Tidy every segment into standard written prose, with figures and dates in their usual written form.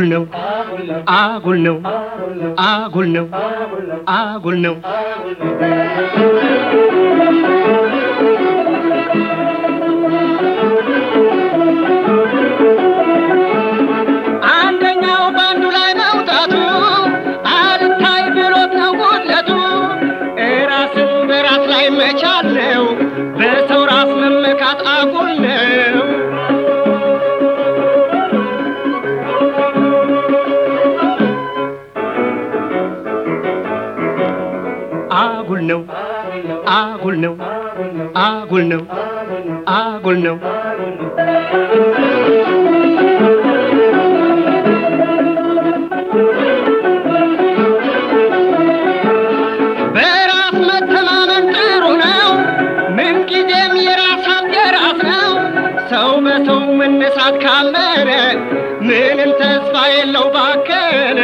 አጉል ነው አጉል ነው አጉል ነው አጉል ነው አንደኛው ባንዱ ላይ መውጣቱ አልታይ ብሎት ነው ጉድለቱ ራስን በራስ ላይ መቻል ነው በሰው ራስ መመካት አጉል ነው አጉል ነው አጉል ነው አጉል ነው አጉል ነው በራስ መተማመን ጥሩ ነው ምን ጊዜም የራስ ሀገራት ነው ሰው በሰው መነሳት ካመነ ምንም ተስፋ የለው ባከነ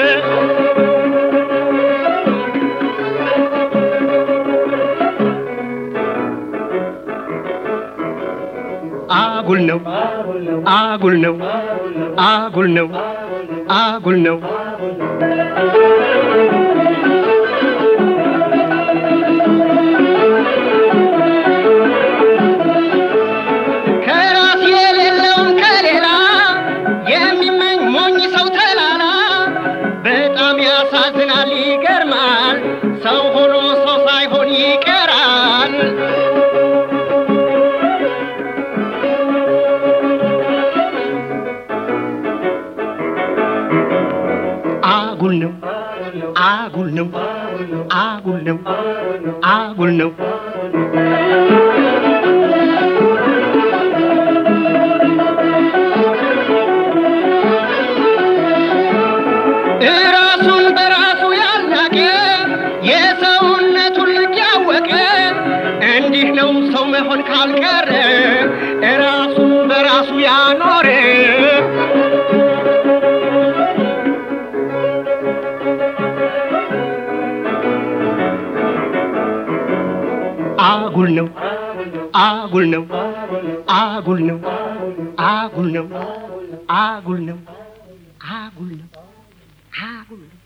አጉል ነው አጉል ነው አጉል ነው አጉል ነው ከራስ የሌለውን ከሌላ የሚመኝ ሞኝ ሰው ተላላ በጣም ያሳዝናል ይገርማል ሰው ሆኖ ሰው ሳይሆን ይቀራል አጉል ነው አጉል ነው አጉል ነው አጉል ነው ራሱን በራሱ ያላቀ የሰውነቱን ልክ ያወቀ እንዲህ ነው ሰው መሆን ካልቀረ ራሱን በራሱ ያኖረ አጉል ነው አጉል ነው አጉል ነው አጉል ነው አጉል ነው አጉል ነው አጉል ነው